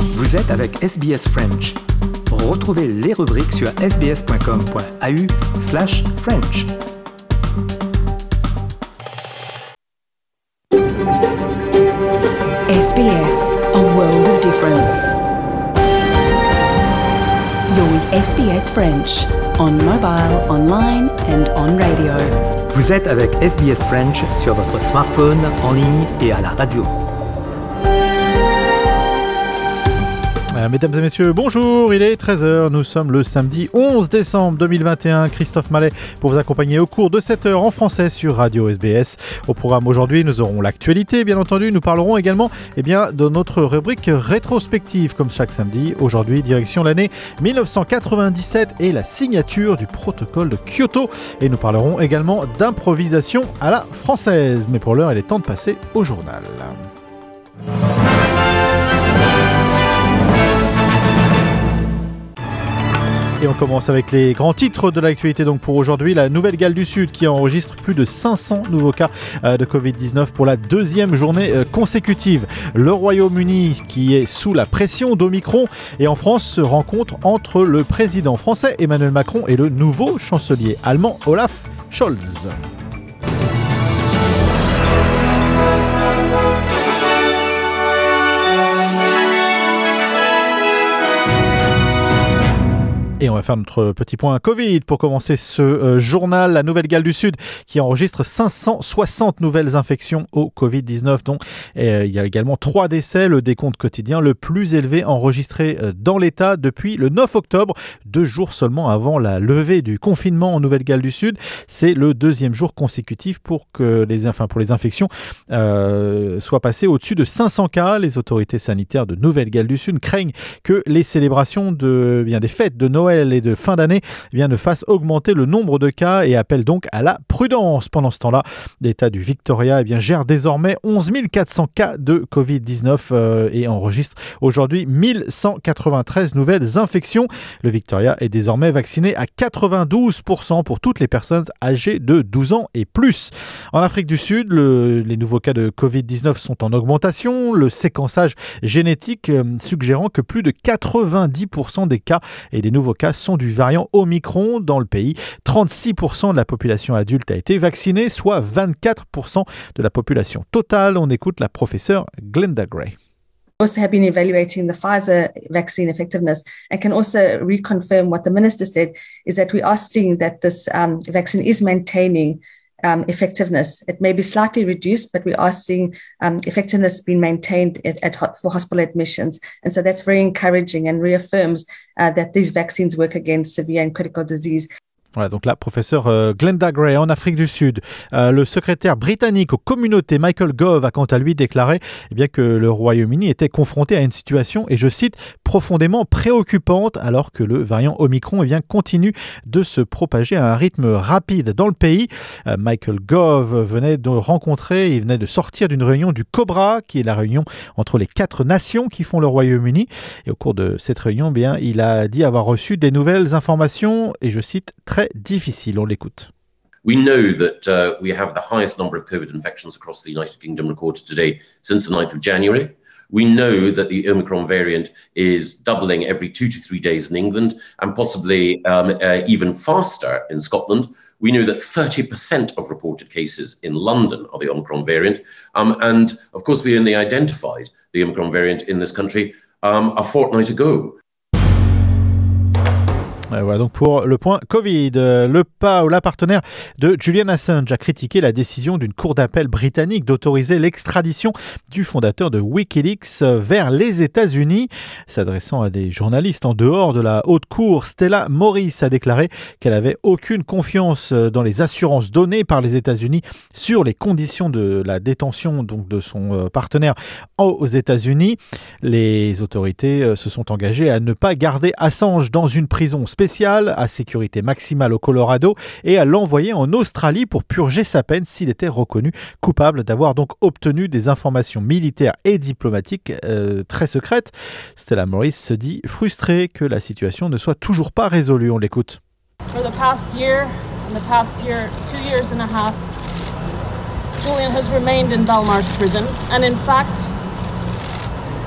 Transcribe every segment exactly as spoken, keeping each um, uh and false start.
Vous êtes avec S B S French. Retrouvez les rubriques sur sbs.com.au slash French. S B S, a world of difference. You're with S B S French, on mobile, online and on radio. Vous êtes avec S B S French sur votre smartphone, en ligne et à la radio. Mesdames et messieurs, bonjour, il est treize heures, nous sommes le samedi onze décembre deux mille vingt et un, Christophe Mallet pour vous accompagner au cours de cette heure en français sur Radio S B S. Au programme aujourd'hui, nous aurons l'actualité, bien entendu, nous parlerons également eh bien, de notre rubrique rétrospective comme chaque samedi. Aujourd'hui, direction l'année dix-neuf cent quatre-vingt-dix-sept et la signature du protocole de Kyoto. Et nous parlerons également d'improvisation à la française. Mais pour l'heure, il est temps de passer au journal. Et on commence avec les grands titres de l'actualité donc pour aujourd'hui. La Nouvelle-Galles du Sud qui enregistre plus de cinq cents nouveaux cas de covid dix-neuf pour la deuxième journée consécutive. Le Royaume-Uni qui est sous la pression d'Omicron. Et en France, se rencontre entre le président français Emmanuel Macron et le nouveau chancelier allemand Olaf Scholz. Et on va faire notre petit point Covid pour commencer ce euh, journal. La Nouvelle-Galles du Sud qui enregistre cinq cent soixante nouvelles infections au covid dix-neuf. Donc, euh, il y a également trois décès, le décompte quotidien le plus élevé enregistré euh, dans l'État depuis le neuf octobre, deux jours seulement avant la levée du confinement en Nouvelle-Galles du Sud. C'est le deuxième jour consécutif pour que les, enfin, pour les infections euh, soient passées au-dessus de cinq cents cas. Les autorités sanitaires de Nouvelle-Galles du Sud craignent que les célébrations de, bien, des fêtes de Noël et de fin d'année eh bien, ne fasse augmenter le nombre de cas et appelle donc à la prudence. Pendant ce temps-là, l'État du Victoria eh bien, gère désormais onze mille quatre cents cas de covid dix-neuf euh, et enregistre aujourd'hui mille cent quatre-vingt-treize nouvelles infections. Le Victoria est désormais vacciné à quatre-vingt-douze pour cent pour toutes les personnes âgées de douze ans et plus. En Afrique du Sud, le, les nouveaux cas de covid dix-neuf sont en augmentation. Le séquençage génétique euh, suggérant que plus de quatre-vingt-dix pour cent des cas et des nouveaux cas sont du variant Omicron dans le pays. trente-six pour cent de la population adulte a été vaccinée, soit vingt-quatre pour cent de la population totale. On écoute la professeure Glenda Gray. Also have been evaluating the Pfizer vaccine effectiveness and can also reconfirm what the minister said is that we are seeing that this um, vaccine is maintaining Um, effectiveness. It may be slightly reduced, but we are seeing um, effectiveness being maintained at, at, for hospital admissions. And so that's very encouraging and reaffirms uh, that these vaccines work against severe and critical disease. Voilà, donc la professeure euh, Glenda Gray en Afrique du Sud. Euh, le secrétaire britannique aux communautés Michael Gove a quant à lui déclaré eh bien, que le Royaume-Uni était confronté à une situation, et je cite, profondément préoccupante alors que le variant Omicron eh bien, continue de se propager à un rythme rapide dans le pays. Euh, Michael Gove venait de rencontrer, il venait de sortir d'une réunion du COBRA, qui est la réunion entre les quatre nations qui font le Royaume-Uni. Et au cours de cette réunion, eh bien, il a dit avoir reçu des nouvelles informations, et je cite, très difficile. On l'écoute. We know that uh, we have the highest number of COVID infections across the United Kingdom recorded today since the ninth of January. We know that the Omicron variant is doubling every two to three days in England and possibly um, uh, even faster in Scotland. We know that thirty percent of reported cases in London are the Omicron variant. Um, and of course, we only identified the Omicron variant in this country um, a fortnight ago. Voilà donc pour le point Covid. Le pas ou la partenaire de Julian Assange a critiqué la décision d'une cour d'appel britannique d'autoriser l'extradition du fondateur de Wikileaks vers les États-Unis. S'adressant à des journalistes en dehors de la haute cour, Stella Morris a déclaré qu'elle avait aucune confiance dans les assurances données par les États-Unis sur les conditions de la détention donc de son partenaire aux États-Unis. Les autorités se sont engagées à ne pas garder Assange dans une prison spéciale à sécurité maximale au Colorado et à l'envoyer en Australie pour purger sa peine s'il était reconnu coupable d'avoir donc obtenu des informations militaires et diplomatiques euh, très secrètes. Stella Morris se dit frustrée que la situation ne soit toujours pas résolue. On l'écoute. For the past year, and the past year, two years and a half, Julian has remained in Belmarsh prison, and in fact,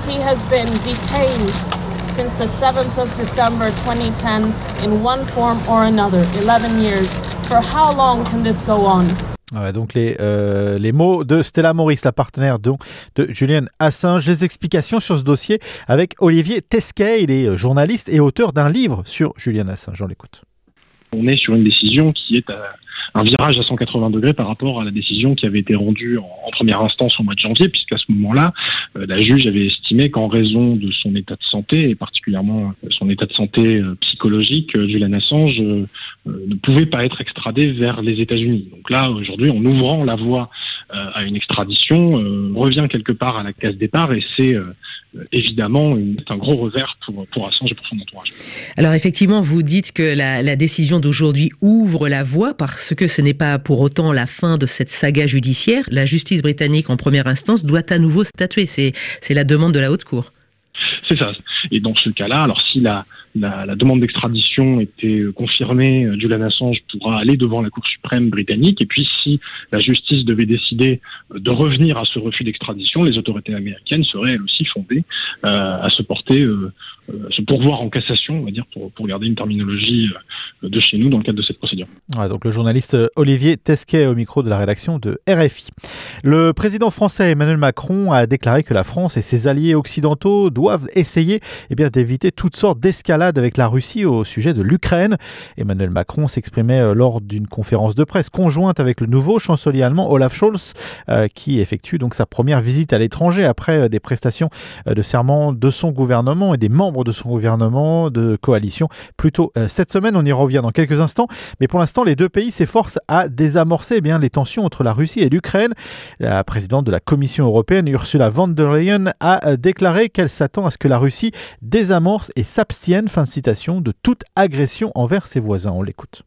He has been detained since the seventh of December twenty ten in one form or another, eleven years. For how long can this go on? Ouais, donc les, euh, les mots de Stella Maurice, la partenaire donc, de Julian Assange. Les explications sur ce dossier avec Olivier Tesquet. Il est journaliste et auteur d'un livre sur Julian Assange. On l'écoute. On est sur une décision qui est à un virage à cent quatre-vingts degrés par rapport à la décision qui avait été rendue en, en première instance au mois de janvier, puisqu'à ce moment-là, euh, la juge avait estimé qu'en raison de son état de santé, et particulièrement euh, son état de santé euh, psychologique, euh, Julian Assange euh, euh, ne pouvait pas être extradé vers les États-Unis. Donc là, aujourd'hui, en ouvrant la voie euh, à une extradition, euh, on revient quelque part à la case départ, et c'est euh, évidemment une, un gros revers pour, pour Assange et pour son entourage. Alors effectivement, vous dites que la, la décision d'aujourd'hui ouvre la voie parce que ce n'est pas pour autant la fin de cette saga judiciaire. La justice britannique en première instance doit à nouveau statuer. C'est, c'est la demande de la Haute Cour. C'est ça. Et dans ce cas-là, alors si la, la, la demande d'extradition était confirmée, Julian Assange pourra aller devant la Cour suprême britannique. Et puis si la justice devait décider de revenir à ce refus d'extradition, les autorités américaines seraient elles aussi fondées euh, à se porter, euh, euh, se pourvoir en cassation, on va dire, pour, pour garder une terminologie euh, de chez nous dans le cadre de cette procédure. Ouais, donc le journaliste Olivier Tesquet au micro de la rédaction de R F I. Le président français Emmanuel Macron a déclaré que la France et ses alliés occidentaux doivent essayer eh bien, d'éviter toutes sortes d'escalades avec la Russie au sujet de l'Ukraine. Emmanuel Macron s'exprimait lors d'une conférence de presse conjointe avec le nouveau chancelier allemand Olaf Scholz, euh, qui effectue donc sa première visite à l'étranger après euh, des prestations euh, de serment de son gouvernement et des membres de son gouvernement de coalition plus tôt euh, cette semaine. On y revient dans quelques instants, mais pour l'instant les deux pays s'efforcent à désamorcer eh bien, les tensions entre la Russie et l'Ukraine. La présidente de la Commission européenne Ursula von der Leyen a euh, déclaré qu'elle s'attend à ce que la Russie désamorce et s'abstienne, fin de citation, de toute agression envers ses voisins. On l'écoute.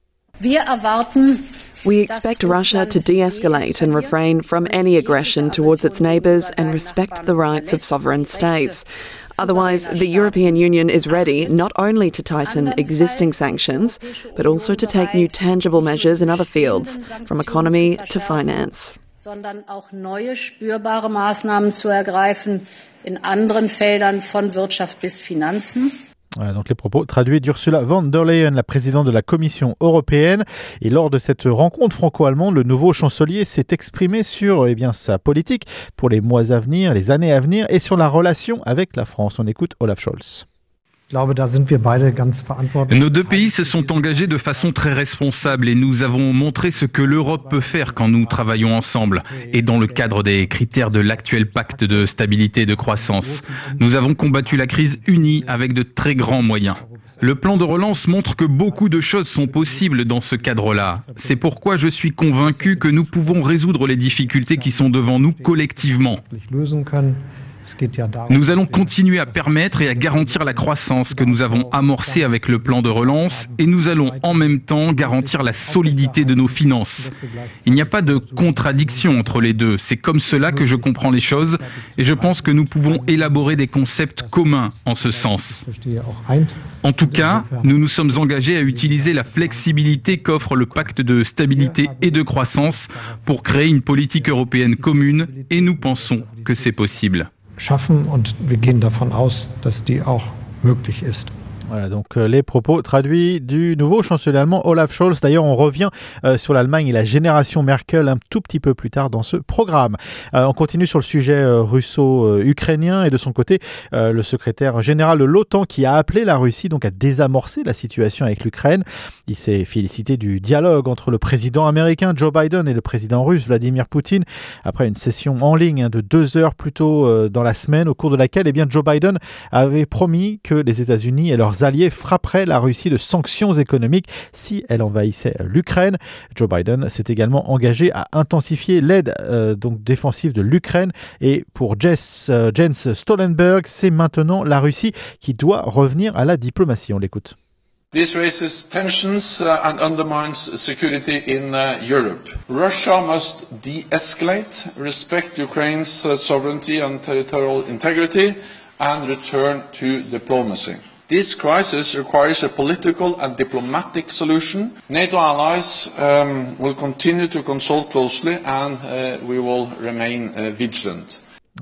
We expect Russia to de-escalate and refrain from any aggression towards its neighbours and respect the rights of sovereign states. Otherwise, the European Union is ready not only to tighten existing sanctions, but also to take new tangible measures in other fields, from economy to finance. Sondern auch neue spürbare Maßnahmen zu ergreifen in anderen Feldern von Wirtschaft bis Finanzen. Voilà donc les propos traduits d'Ursula von der Leyen, la présidente de la Commission européenne. Et lors de cette rencontre franco-allemande, le nouveau chancelier s'est exprimé sur eh bien, sa politique pour les mois à venir, les années à venir et sur la relation avec la France. On écoute Olaf Scholz. Nos deux pays se sont engagés de façon très responsable et nous avons montré ce que l'Europe peut faire quand nous travaillons ensemble et dans le cadre des critères de l'actuel pacte de stabilité et de croissance. Nous avons combattu la crise unis avec de très grands moyens. Le plan de relance montre que beaucoup de choses sont possibles dans ce cadre-là. C'est pourquoi je suis convaincu que nous pouvons résoudre les difficultés qui sont devant nous collectivement. Nous allons continuer à permettre et à garantir la croissance que nous avons amorcée avec le plan de relance et nous allons en même temps garantir la solidité de nos finances. Il n'y a pas de contradiction entre les deux. C'est comme cela que je comprends les choses et je pense que nous pouvons élaborer des concepts communs en ce sens. En tout cas, nous nous sommes engagés à utiliser la flexibilité qu'offre le pacte de stabilité et de croissance pour créer une politique européenne commune et nous pensons que c'est possible. Schaffen und wir gehen davon aus, dass die auch möglich ist. Voilà donc euh, les propos traduits du nouveau chancelier allemand Olaf Scholz. D'ailleurs, on revient euh, sur l'Allemagne et la génération Merkel un tout petit peu plus tard dans ce programme. Euh, on continue sur le sujet euh, russo-ukrainien et de son côté, euh, le secrétaire général de l'OTAN qui a appelé la Russie donc à désamorcer la situation avec l'Ukraine. Il s'est félicité du dialogue entre le président américain Joe Biden et le président russe Vladimir Poutine après une session en ligne hein, de deux heures plus tôt euh, dans la semaine, au cours de laquelle eh bien, Joe Biden avait promis que les États-Unis et leurs alliés frapperaient la Russie de sanctions économiques si elle envahissait l'Ukraine. Joe Biden s'est également engagé à intensifier l'aide euh, donc défensive de l'Ukraine et pour Jess, euh, Jens Stoltenberg, c'est maintenant la Russie qui doit revenir à la diplomatie. On l'écoute. This raises tensions uh, and undermines security in uh, Europe. Russia must de-escalate, respect Ukraine's uh, sovereignty and territorial integrity, and return to diplomacy. This crisis requires a political and diplomatic solution. NATO allies um, will continue to consult closely and uh, we will remain uh, vigilant.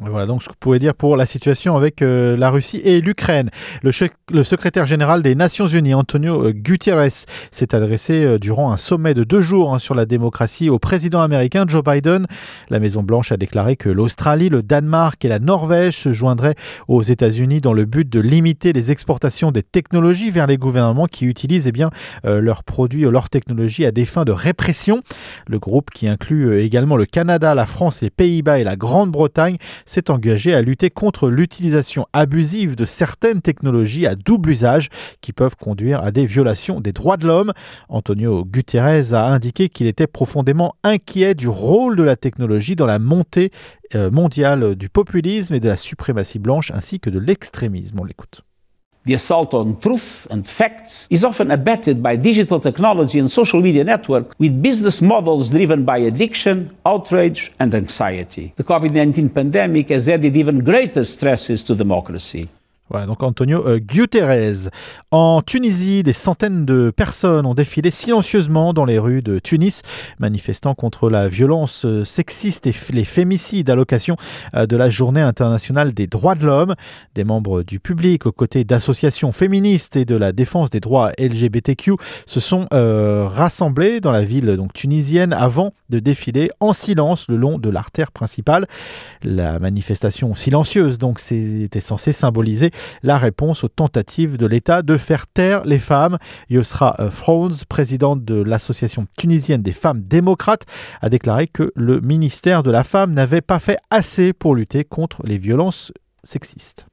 Voilà donc ce que vous pouvez dire pour la situation avec euh, la Russie et l'Ukraine. Le, che- le secrétaire général des Nations Unies, Antonio Guterres, s'est adressé euh, durant un sommet de deux jours hein, sur la démocratie au président américain Joe Biden. La Maison-Blanche a déclaré que l'Australie, le Danemark et la Norvège se joindraient aux États-Unis dans le but de limiter les exportations des technologies vers les gouvernements qui utilisent eh bien, euh, leurs produits ou leurs technologies à des fins de répression. Le groupe, qui inclut euh, également le Canada, la France, les Pays-Bas et la Grande-Bretagne, s'est engagé à lutter contre l'utilisation abusive de certaines technologies à double usage qui peuvent conduire à des violations des droits de l'homme. Antonio Guterres a indiqué qu'il était profondément inquiet du rôle de la technologie dans la montée euh, mondiale du populisme et de la suprématie blanche ainsi que de l'extrémisme. On l'écoute. The assault on truth and facts is often abetted by digital technology and social media network with business models driven by addiction, outrage and anxiety. The COVID nineteen pandemic has added even greater stresses to democracy. Voilà, donc Antonio euh, Guterres. En Tunisie, des centaines de personnes ont défilé silencieusement dans les rues de Tunis, manifestant contre la violence euh, sexiste et f- les fémicides à l'occasion euh, de la Journée internationale des droits de l'homme. Des membres du public, aux côtés d'associations féministes et de la défense des droits L G B T Q, se sont euh, rassemblés dans la ville donc, tunisienne avant de défiler en silence le long de l'artère principale. La manifestation silencieuse donc, c'était censée symboliser la réponse aux tentatives de l'État de faire taire les femmes. Yosra Frouns, présidente de l'association tunisienne des femmes démocrates, a déclaré que le ministère de la Femme n'avait pas fait assez pour lutter contre les violences sexistes.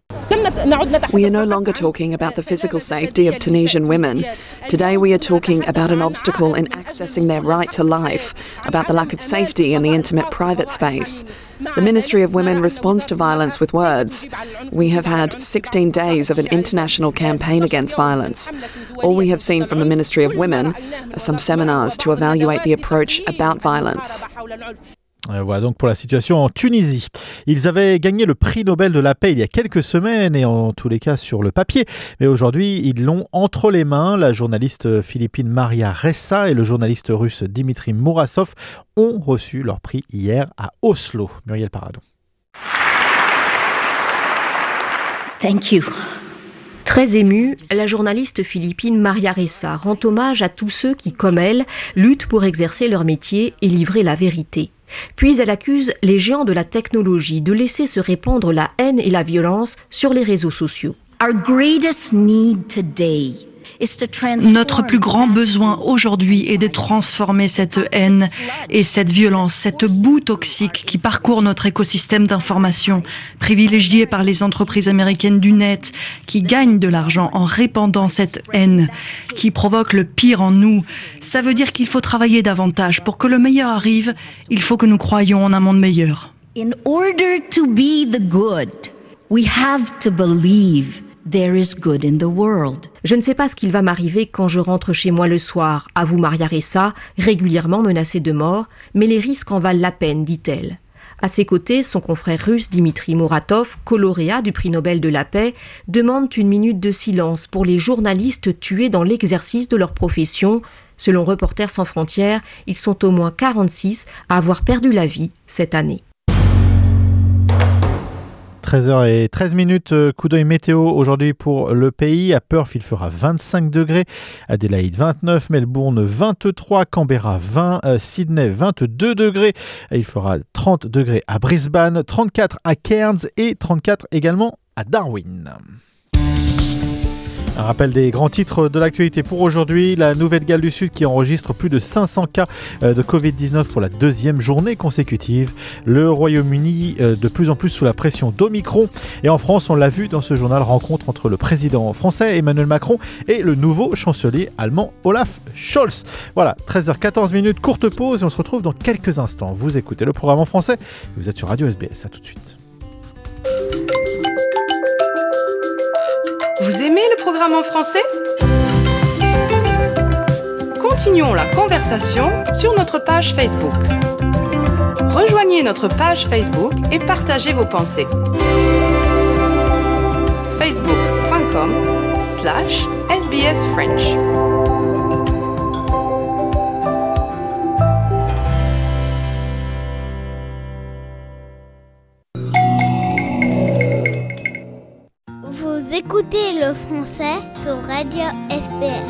We are no longer talking about the physical safety of Tunisian women. Today we are talking about an obstacle in accessing their right to life, about the lack of safety in the intimate private space. The Ministry of Women responds to violence with words. We have had sixteen days of an international campaign against violence. All we have seen from the Ministry of Women are some seminars to evaluate the approach about violence. Euh, voilà donc pour la situation en Tunisie. Ils avaient gagné le prix Nobel de la paix il y a quelques semaines et en tous les cas sur le papier. Mais aujourd'hui, ils l'ont entre les mains. La journaliste philippine Maria Ressa et le journaliste russe Dimitri Mourassov ont reçu leur prix hier à Oslo. Muriel Paradon. Thank you. Très émue, la journaliste philippine Maria Ressa rend hommage à tous ceux qui, comme elle, luttent pour exercer leur métier et livrer la vérité. Puis elle accuse les géants de la technologie de laisser se répandre la haine et la violence sur les réseaux sociaux. Our greatest need today is to transform. Notre plus grand besoin aujourd'hui est de transformer cette haine et cette violence, cette boue toxique qui parcourt notre écosystème d'information, privilégié par les entreprises américaines du net, qui gagnent de l'argent en répandant cette haine, qui provoque le pire en nous. Ça veut dire qu'il faut travailler davantage. Pour que le meilleur arrive, il faut que nous croyions en un monde meilleur. In order to be the good, we have to believe there is good in the world. Je ne sais pas ce qu'il va m'arriver quand je rentre chez moi le soir, avoue Maria Ressa, régulièrement menacée de mort, mais les risques en valent la peine, dit-elle. À ses côtés, son confrère russe Dimitri Muratov, co-lauréat du prix Nobel de la paix, demande une minute de silence pour les journalistes tués dans l'exercice de leur profession. Selon Reporters sans frontières, ils sont au moins quarante-six à avoir perdu la vie cette année. treize heures treize minutes, coup d'œil météo aujourd'hui pour le pays. À Perth, il fera vingt-cinq degrés, Adélaïde vingt-neuf, Melbourne vingt-trois, Canberra vingt, euh, Sydney vingt-deux degrés. Il fera trente degrés à Brisbane, trente-quatre à Cairns et trente-quatre également à Darwin. Un rappel des grands titres de l'actualité pour aujourd'hui. La Nouvelle-Galles du Sud qui enregistre plus de cinq cents cas de covid dix-neuf pour la deuxième journée consécutive. Le Royaume-Uni de plus en plus sous la pression d'Omicron. Et en France, on l'a vu dans ce journal, rencontre entre le président français Emmanuel Macron et le nouveau chancelier allemand Olaf Scholz. Voilà, treize heures quatorze minutes, courte pause et on se retrouve dans quelques instants. Vous écoutez le programme en français, vous êtes sur Radio S B S, à tout de suite. Vous aimez le programme en français ? Continuons la conversation sur notre page Facebook. Rejoignez notre page Facebook et partagez vos pensées. facebook.com slash sbsfrench. Vous écoutez le français sur Radio S B S.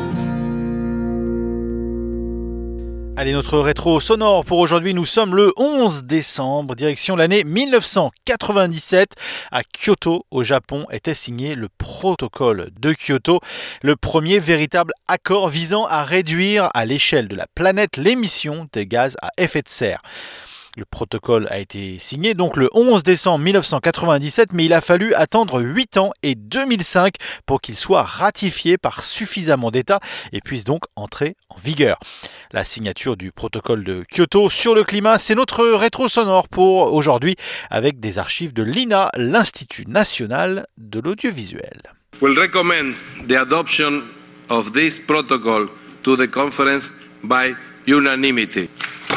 Allez, notre rétro sonore pour aujourd'hui, nous sommes le onze décembre, direction l'année mille neuf cent quatre-vingt-dix-sept. À Kyoto, au Japon, était signé le protocole de Kyoto, le premier véritable accord visant à réduire à l'échelle de la planète l'émission des gaz à effet de serre. Le protocole a été signé donc le onze décembre mille neuf cent quatre-vingt-dix-sept, mais il a fallu attendre huit ans et deux mille cinq pour qu'il soit ratifié par suffisamment d'États et puisse donc entrer en vigueur. La signature du protocole de Kyoto sur le climat, c'est notre rétro sonore pour aujourd'hui avec des archives de l'I N A, l'Institut national de l'audiovisuel. We'll recommend the adoption of this protocol to the conference by unanimity.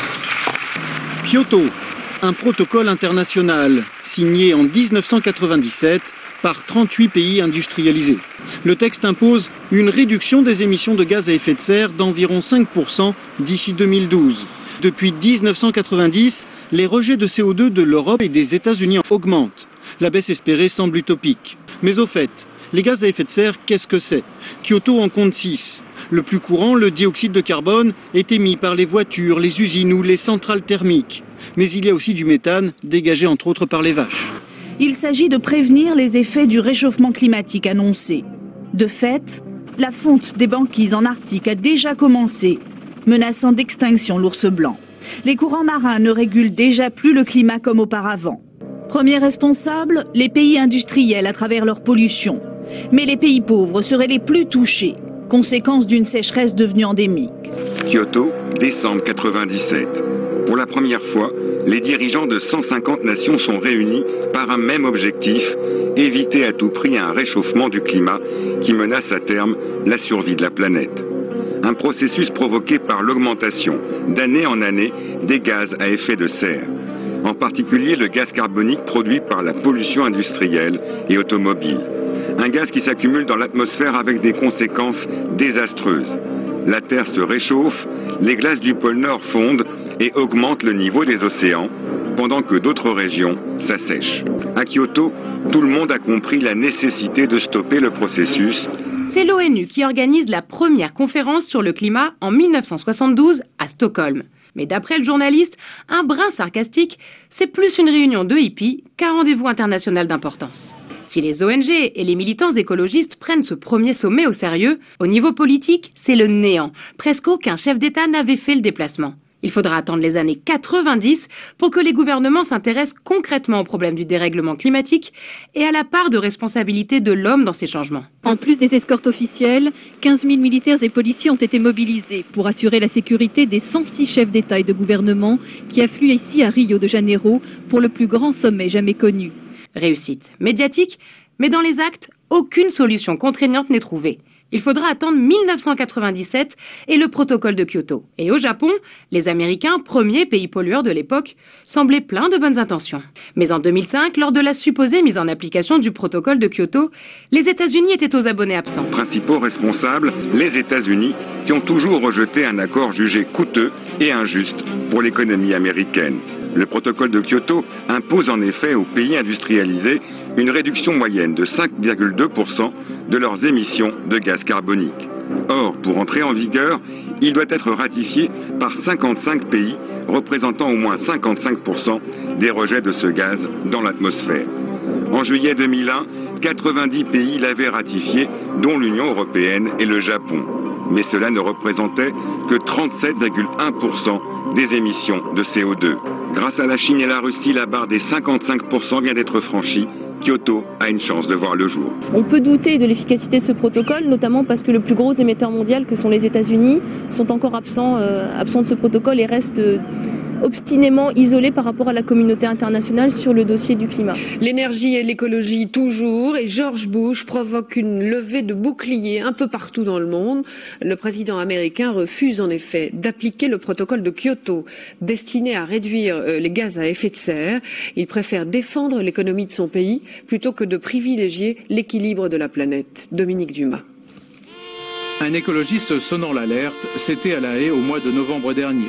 Kyoto, un protocole international signé en dix-neuf cent quatre-vingt-dix-sept par trente-huit pays industrialisés. Le texte impose une réduction des émissions de gaz à effet de serre d'environ cinq pour cent d'ici deux mille douze. Depuis dix-neuf cent quatre-vingt-dix, les rejets de C O deux de l'Europe et des États-Unis augmentent. La baisse espérée semble utopique. Mais au fait, les gaz à effet de serre, qu'est-ce que c'est ? Kyoto en compte six. Le plus courant, le dioxyde de carbone, est émis par les voitures, les usines ou les centrales thermiques. Mais il y a aussi du méthane, dégagé entre autres par les vaches. Il s'agit de prévenir les effets du réchauffement climatique annoncé. De fait, la fonte des banquises en Arctique a déjà commencé, menaçant d'extinction l'ours blanc. Les courants marins ne régulent déjà plus le climat comme auparavant. Premiers responsables, les pays industriels à travers leur pollution. Mais les pays pauvres seraient les plus touchés, conséquence d'une sécheresse devenue endémique. Kyoto, décembre quatre-vingt-dix-sept. Pour la première fois, les dirigeants de cent cinquante nations sont réunis par un même objectif, éviter à tout prix un réchauffement du climat qui menace à terme la survie de la planète. Un processus provoqué par l'augmentation, d'année en année, des gaz à effet de serre. En particulier le gaz carbonique produit par la pollution industrielle et automobile. Un gaz qui s'accumule dans l'atmosphère avec des conséquences désastreuses. La Terre se réchauffe, les glaces du pôle Nord fondent et augmentent le niveau des océans, pendant que d'autres régions s'assèchent. À Kyoto, tout le monde a compris la nécessité de stopper le processus. C'est l'ONU qui organise la première conférence sur le climat en mille neuf cent soixante-douze à Stockholm. Mais d'après le journaliste, un brin sarcastique, c'est plus une réunion de hippies qu'un rendez-vous international d'importance. Si les O N G et les militants écologistes prennent ce premier sommet au sérieux, au niveau politique, c'est le néant. Presque aucun chef d'État n'avait fait le déplacement. Il faudra attendre les années quatre-vingt-dix pour que les gouvernements s'intéressent concrètement au problème du dérèglement climatique et à la part de responsabilité de l'homme dans ces changements. En plus des escortes officielles, quinze mille militaires et policiers ont été mobilisés pour assurer la sécurité des cent six chefs d'État et de gouvernement qui affluent ici à Rio de Janeiro pour le plus grand sommet jamais connu. Réussite médiatique, mais dans les actes, aucune solution contraignante n'est trouvée. Il faudra attendre mille neuf cent quatre-vingt-dix-sept et le protocole de Kyoto. Et au Japon, les Américains, premier pays pollueur de l'époque, semblaient pleins de bonnes intentions. Mais en deux mille cinq, lors de la supposée mise en application du protocole de Kyoto, les États-Unis étaient aux abonnés absents. Principaux responsables, les États-Unis, qui ont toujours rejeté un accord jugé coûteux et injuste pour l'économie américaine. Le protocole de Kyoto impose en effet aux pays industrialisés une réduction moyenne de cinq virgule deux pour cent de leurs émissions de gaz carbonique. Or, pour entrer en vigueur, il doit être ratifié par cinquante-cinq pays représentant au moins cinquante-cinq pour cent des rejets de ce gaz dans l'atmosphère. En juillet deux mille un, quatre-vingt-dix pays l'avaient ratifié, dont l'Union européenne et le Japon. Mais cela ne représentait que trente-sept virgule un pour cent des émissions de C O deux. Grâce à la Chine et la Russie, la barre des cinquante-cinq pour cent vient d'être franchie. Kyoto a une chance de voir le jour. On peut douter de l'efficacité de ce protocole, notamment parce que le plus gros émetteur mondial, que sont les États-Unis, sont encore absents, euh, absents de ce protocole et restent euh, obstinément isolés par rapport à la communauté internationale sur le dossier du climat. L'énergie et l'écologie toujours, et George Bush provoque une levée de boucliers un peu partout dans le monde. Le président américain refuse en effet d'appliquer le protocole de Kyoto destiné à réduire les gaz à effet de serre. Il préfère défendre l'économie de son pays plutôt que de privilégier l'équilibre de la planète. Dominique Dumas. Un écologiste sonnant l'alerte, c'était à La Haye au mois de novembre dernier.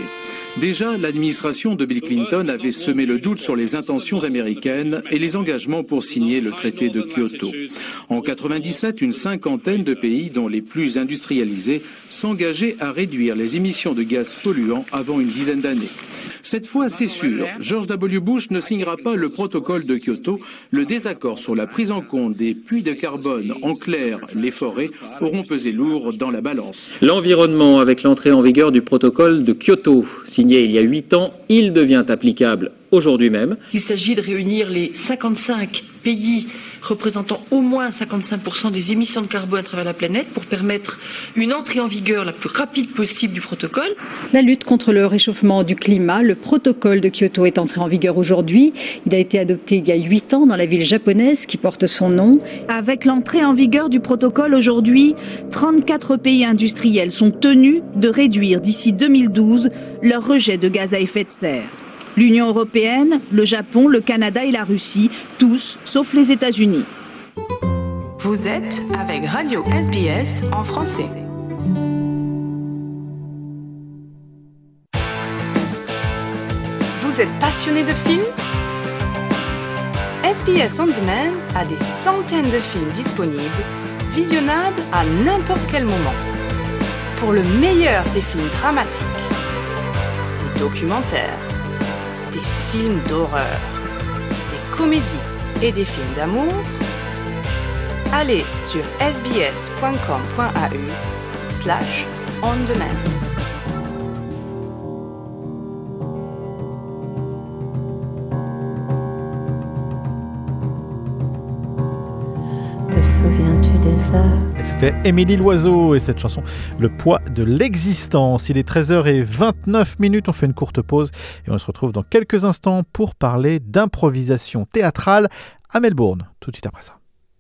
Déjà, l'administration de Bill Clinton avait semé le doute sur les intentions américaines et les engagements pour signer le traité de Kyoto. En quatre-vingt-dix-sept, une cinquantaine de pays, dont les plus industrialisés, s'engageaient à réduire les émissions de gaz polluants avant une dizaine d'années. Cette fois, c'est sûr, George W. Bush ne signera pas le protocole de Kyoto. Le désaccord sur la prise en compte des puits de carbone, en clair, les forêts, auront pesé lourd dans la balance. L'environnement, avec l'entrée en vigueur du protocole de Kyoto, signé il y a huit ans, il devient applicable aujourd'hui même. Il s'agit de réunir les cinquante-cinq pays représentant au moins cinquante-cinq pour cent des émissions de carbone à travers la planète pour permettre une entrée en vigueur la plus rapide possible du protocole. La lutte contre le réchauffement du climat, le protocole de Kyoto est entré en vigueur aujourd'hui. Il a été adopté il y a huit ans dans la ville japonaise qui porte son nom. Avec l'entrée en vigueur du protocole aujourd'hui, trente-quatre pays industriels sont tenus de réduire d'ici deux mille douze leur rejet de gaz à effet de serre. L'Union européenne, le Japon, le Canada et la Russie, tous sauf les États-Unis. Vous êtes avec Radio S B S en français. Vous êtes passionné de films? S B S On Demand a des centaines de films disponibles, visionnables à n'importe quel moment. Pour le meilleur des films dramatiques, des documentaires, des films d'horreur, des comédies et des films d'amour, allez sur sbs.com.au slash on demand. Te souviens-tu des heures? Et c'était Émilie Loiseau et cette chanson, Le poids de l'existence. Il est treize heures vingt-neuf minutes, on fait une courte pause et on se retrouve dans quelques instants pour parler d'improvisation théâtrale à Melbourne, tout de suite après ça.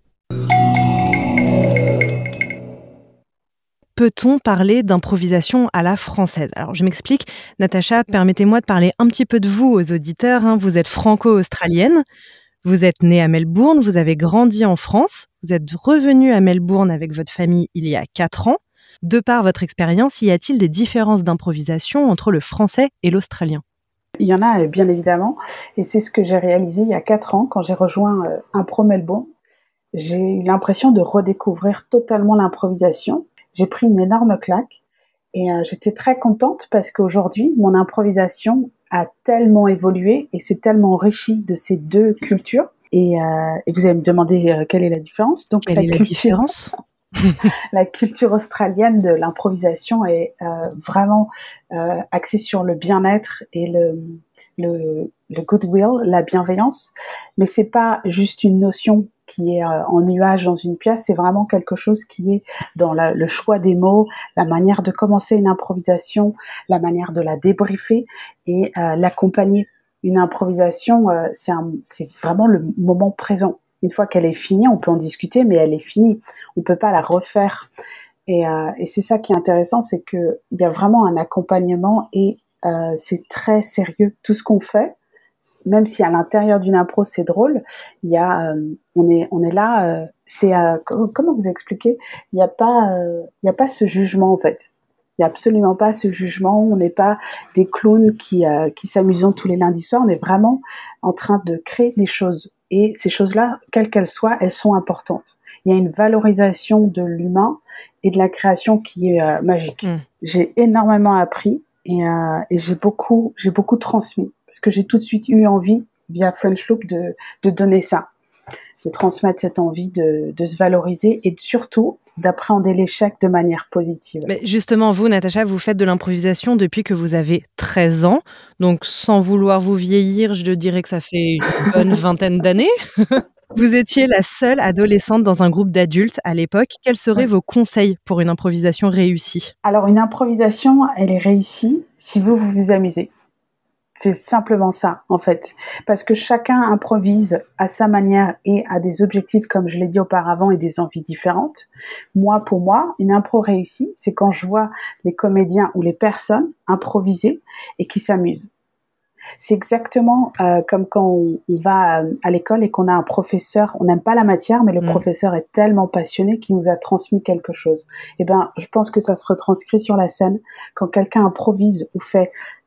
Peut-on parler d'improvisation à la française? Alors je m'explique, Natacha, permettez-moi de parler un petit peu de vous aux auditeurs, hein. Vous êtes franco-australienne. Vous êtes née à Melbourne, vous avez grandi en France, vous êtes revenue à Melbourne avec votre famille il y a quatre ans. De par votre expérience, y a-t-il des différences d'improvisation entre le français et l'australien? Il y en a bien évidemment, et c'est ce que j'ai réalisé il y a quatre ans quand j'ai rejoint euh, Impro Melbourne. J'ai eu l'impression de redécouvrir totalement l'improvisation. J'ai pris une énorme claque et euh, j'étais très contente parce qu'aujourd'hui, mon improvisation a tellement évolué et s'est tellement enrichi de ces deux cultures. Et, euh, et vous allez me demander euh, quelle est la différence. Donc, quelle la est la culture, différence La culture australienne de l'improvisation est euh, vraiment euh, axée sur le bien-être et le, le, le goodwill, la bienveillance. Mais c'est pas juste une notion qui est euh, en nuage dans une pièce, c'est vraiment quelque chose qui est dans la, le choix des mots, la manière de commencer une improvisation, la manière de la débriefer et euh, l'accompagner. Une improvisation, euh, c'est, un, c'est vraiment le moment présent. Une fois qu'elle est finie, on peut en discuter, mais elle est finie. On peut pas la refaire. Et, euh, et c'est ça qui est intéressant, c'est que il y a vraiment un accompagnement et euh, c'est très sérieux. Tout ce qu'on fait, même si à l'intérieur d'une impro c'est drôle, il y a, euh, on est, on est là. Euh, c'est euh, comment vous expliquer? Il n'y a pas, euh, il y a pas ce jugement en fait. Il n'y a absolument pas ce jugement. On n'est pas des clowns qui, euh, qui s'amusent tous les lundis soirs. On est vraiment en train de créer des choses. Et ces choses-là, quelles qu'elles soient, elles sont importantes. Il y a une valorisation de l'humain et de la création qui est euh, magique. Mmh. J'ai énormément appris et, euh, et j'ai beaucoup, j'ai beaucoup transmis parce que j'ai tout de suite eu envie, via French Loop, de, de donner ça, de transmettre cette envie de, de se valoriser et de, surtout d'appréhender l'échec de manière positive. Mais justement, vous, Natacha, vous faites de l'improvisation depuis que vous avez treize ans. Donc, sans vouloir vous vieillir, je dirais que ça fait une bonne vingtaine d'années. Vous étiez la seule adolescente dans un groupe d'adultes à l'époque. Quels seraient vos conseils pour une improvisation réussie? Alors, une improvisation, elle est réussie si vous vous, vous amusez. C'est simplement ça, en fait. Parce que chacun improvise à sa manière et a des objectifs, comme je l'ai dit auparavant, et des envies différentes. Moi, pour moi, une impro réussie, c'est quand je vois les comédiens ou les personnes improviser et qui s'amusent. C'est exactement euh, comme quand on, on va à l'école et qu'on a un professeur, on n'aime pas la matière, mais le mmh. professeur est tellement passionné qu'il nous a transmis quelque chose. Et ben, je pense que ça se retranscrit sur la scène quand quelqu'un improvise ou fait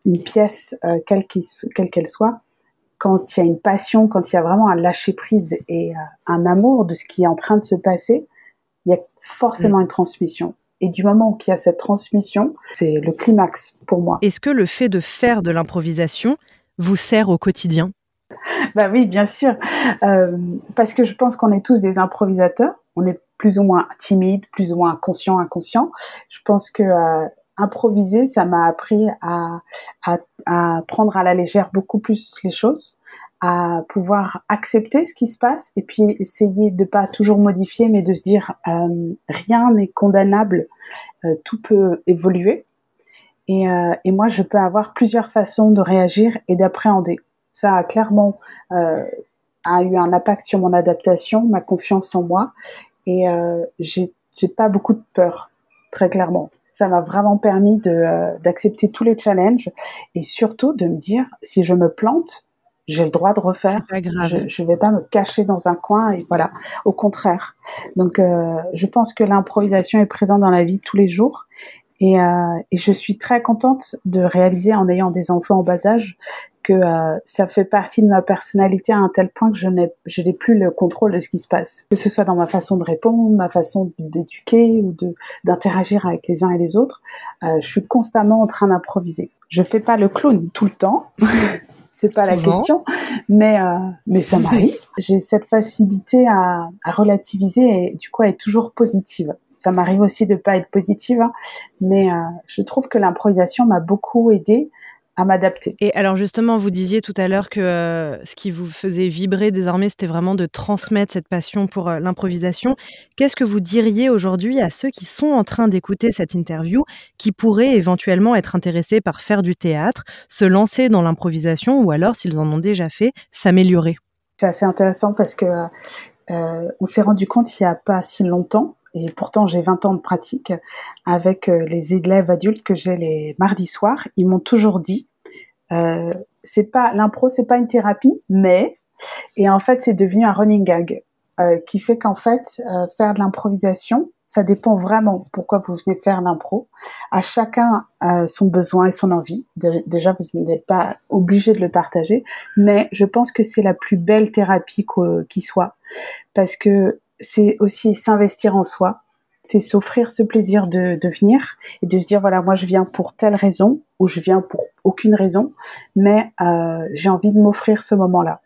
une pièce, euh, quelle, qu'il, quelle qu'elle soit, quand il y a une passion, quand il y a vraiment un lâcher-prise et euh, un amour de ce qui est en train de se passer, il y a forcément mmh. une transmission. Et du moment où il y a cette transmission, c'est le climax pour moi. Est-ce que le fait de faire de l'improvisation vous sert au quotidien ? Bah oui, bien sûr. Euh, parce que je pense qu'on est tous des improvisateurs. On est plus ou moins timides, plus ou moins conscients, inconscients. Je pense que euh, improviser, ça m'a appris à, à, à prendre à la légère beaucoup plus les choses, à pouvoir accepter ce qui se passe et puis essayer de pas toujours modifier, mais de se dire euh, rien n'est condamnable, euh, tout peut évoluer. Et, euh, et moi, je peux avoir plusieurs façons de réagir et d'appréhender. Ça a clairement euh, a eu un impact sur mon adaptation, ma confiance en moi, et euh, j'ai, j'ai pas beaucoup de peur, très clairement. Ça m'a vraiment permis de euh, d'accepter tous les challenges et surtout de me dire si je me plante, j'ai le droit de refaire. C'est pas grave. Je, je vais pas me cacher dans un coin et voilà. Au contraire. Donc, euh, je pense que l'improvisation est présente dans la vie tous les jours. Et, euh, et je suis très contente de réaliser en ayant des enfants en bas âge que euh, ça fait partie de ma personnalité à un tel point que je n'ai, je n'ai plus le contrôle de ce qui se passe. Que ce soit dans ma façon de répondre, ma façon d'éduquer ou de, d'interagir avec les uns et les autres, euh, je suis constamment en train d'improviser. Je fais pas le clown tout le temps. C'est pas Souvent. La question, mais euh, mais ça m'arrive. J'ai cette facilité à, à relativiser et du coup à être toujours positive. Ça m'arrive aussi de pas être positive, hein, mais euh, je trouve que l'improvisation m'a beaucoup aidée à m'adapter. Et alors justement, vous disiez tout à l'heure que euh, ce qui vous faisait vibrer désormais, c'était vraiment de transmettre cette passion pour euh, l'improvisation. Qu'est-ce que vous diriez aujourd'hui à ceux qui sont en train d'écouter cette interview, qui pourraient éventuellement être intéressés par faire du théâtre, se lancer dans l'improvisation ou alors, s'ils en ont déjà fait, s'améliorer ? C'est assez intéressant parce que euh, on s'est rendu compte il y a pas si longtemps, et pourtant j'ai vingt ans de pratique, avec euh, les élèves adultes que j'ai les mardis soirs, ils m'ont toujours dit, euh, c'est pas, l'impro c'est pas une thérapie, mais, et en fait c'est devenu un running gag, euh, qui fait qu'en fait, euh, faire de l'improvisation, ça dépend vraiment pourquoi vous venez faire l'impro. À chacun euh, son besoin et son envie. De, déjà, vous n'êtes pas obligé de le partager, mais je pense que c'est la plus belle thérapie qui soit, parce que c'est aussi s'investir en soi, c'est s'offrir ce plaisir de, de venir et de se dire voilà, moi je viens pour telle raison ou je viens pour aucune raison, mais euh, j'ai envie de m'offrir ce moment-là.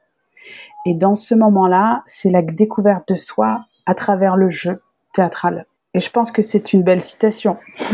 Et dans ce moment-là, c'est la découverte de soi à travers le jeu théâtral. Et je pense que c'est une belle citation.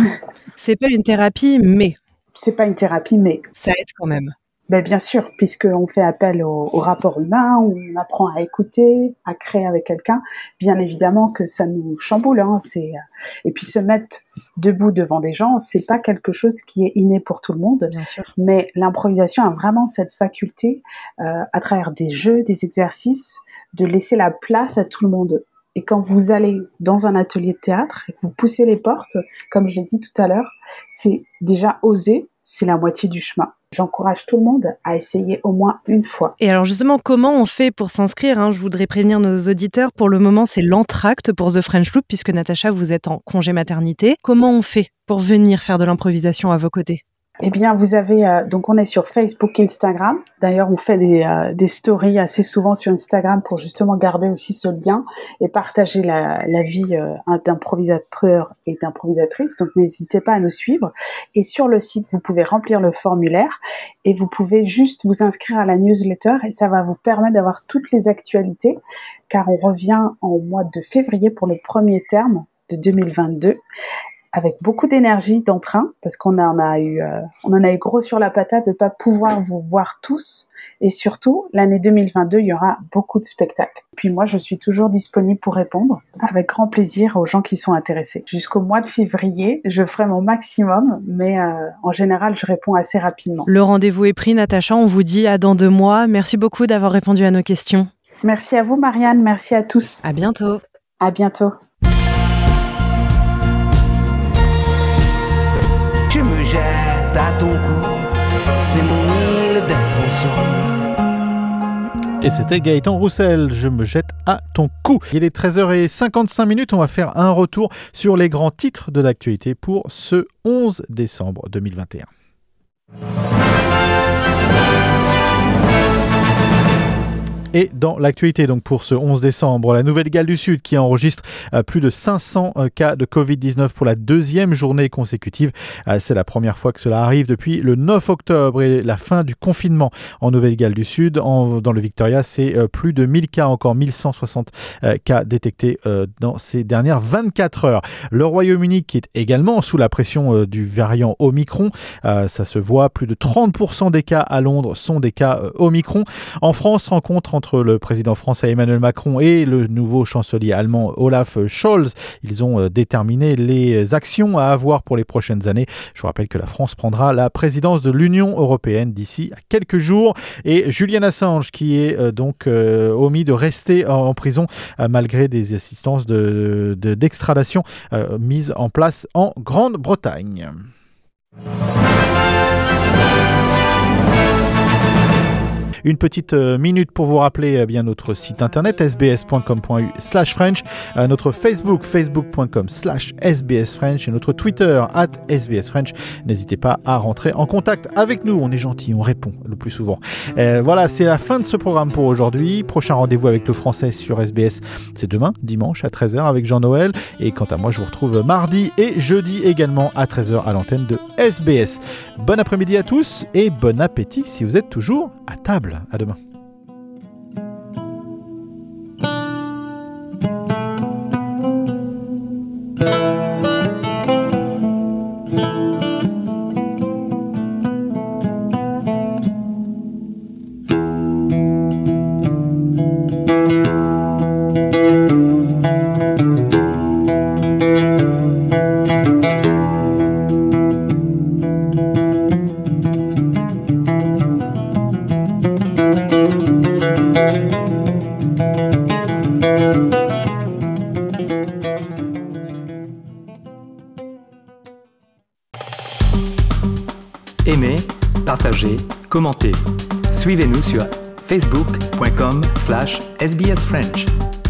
C'est pas une thérapie, mais... C'est pas une thérapie, mais... Ça aide quand même. Ben bien sûr, puisqu'on fait appel au, au rapport humain, on apprend à écouter, à créer avec quelqu'un. Bien évidemment que ça nous chamboule, hein, c'est et puis se mettre debout devant des gens, c'est pas quelque chose qui est inné pour tout le monde. Bien sûr. Mais l'improvisation a vraiment cette faculté, euh, à travers des jeux, des exercices, de laisser la place à tout le monde. Et quand vous allez dans un atelier de théâtre et que vous poussez les portes, comme je l'ai dit tout à l'heure, c'est déjà oser, c'est la moitié du chemin. J'encourage tout le monde à essayer au moins une fois. Et alors justement, comment on fait pour s'inscrire, hein ? Je voudrais prévenir nos auditeurs, pour le moment c'est l'entracte pour The French Loop, puisque Natacha, vous êtes en congé maternité. Comment on fait pour venir faire de l'improvisation à vos côtés ? Eh bien, vous avez euh, donc on est sur Facebook, Instagram. D'ailleurs, on fait des euh, des stories assez souvent sur Instagram pour justement garder aussi ce lien et partager la la vie euh, d'improvisateur et d'improvisatrice. Donc, n'hésitez pas à nous suivre. Et sur le site, vous pouvez remplir le formulaire et vous pouvez juste vous inscrire à la newsletter et ça va vous permettre d'avoir toutes les actualités, car on revient en mois de février pour le premier terme de deux mille vingt-deux. Avec beaucoup d'énergie, d'entrain, parce qu'on en a eu, euh, on en a eu gros sur la patate de pas pouvoir vous voir tous. Et surtout, l'année deux mille vingt-deux, il y aura beaucoup de spectacles. Puis moi, je suis toujours disponible pour répondre, avec grand plaisir aux gens qui sont intéressés. Jusqu'au mois de février, je ferai mon maximum, mais euh, en général, je réponds assez rapidement. Le rendez-vous est pris, Natacha. On vous dit à dans deux mois. Merci beaucoup d'avoir répondu à nos questions. Merci à vous, Marianne. Merci à tous. À bientôt. À bientôt. Je me jette à ton cou, c'est mon île d'être ensemble. Et c'était Gaëtan Roussel, je me jette à ton cou. Il est treize heures cinquante-cinq minutes, on va faire un retour sur les grands titres de l'actualité pour ce onze décembre deux mille vingt et un. Et dans l'actualité, donc pour ce onze décembre, la Nouvelle-Galles du Sud qui enregistre euh, plus de cinq cents euh, cas de covid dix-neuf pour la deuxième journée consécutive. Euh, c'est la première fois que cela arrive depuis le neuf octobre et la fin du confinement en Nouvelle-Galles du Sud. En, dans le Victoria, c'est euh, plus de mille cas, encore mille cent soixante euh, cas détectés euh, dans ces dernières vingt-quatre heures. Le Royaume-Uni qui est également sous la pression euh, du variant Omicron. Euh, ça se voit, plus de trente pour cent des cas à Londres sont des cas euh, Omicron. En France, rencontre entre entre le président français Emmanuel Macron et le nouveau chancelier allemand Olaf Scholz. Ils ont déterminé les actions à avoir pour les prochaines années. Je vous rappelle que la France prendra la présidence de l'Union européenne d'ici à quelques jours. Et Julian Assange qui est donc euh, omis de rester en prison euh, malgré des assistances de, de, d'extradition euh, mises en place en Grande-Bretagne. Une petite minute pour vous rappeler eh bien notre site internet s b s point com point u slash french, euh, notre Facebook facebook point com slash s b s french et notre Twitter at s b s french. N'hésitez pas à rentrer en contact avec nous, on est gentil, on répond le plus souvent. Euh, voilà, c'est la fin de ce programme pour aujourd'hui. Prochain rendez-vous avec le français sur S B S, c'est demain, dimanche à treize heures avec Jean-Noël. Et quant à moi, je vous retrouve mardi et jeudi également à treize heures à l'antenne de S B S. Bon après-midi à tous et bon appétit si vous êtes toujours à table. À demain. Aimez, partagez, commentez. Suivez-nous sur facebook point com slash s b s french.